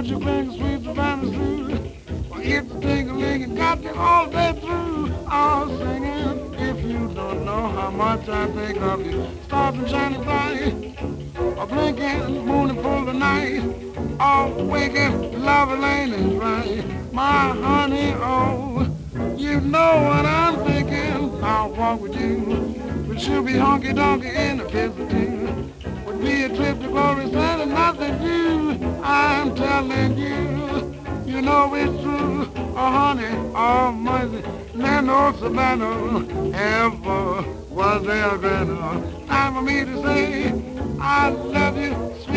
Don't you think sweet Savannah's true? Well, if you think a lick, you got you all day through. All singing, if you don't know how much I think of you. Stars and shining bright, a blinking moon and full of night. All waking, love ain't is right. My honey, oh, you know what I'm thinking. I'll walk with you, but she'll be honky donkey in a pistol too. Would be a trip to glory, and nothing new. I'm telling you, you know it's true. Oh, honey, oh, mercy, man, no Savannah ever was there a granner. Time for me to say, I love you,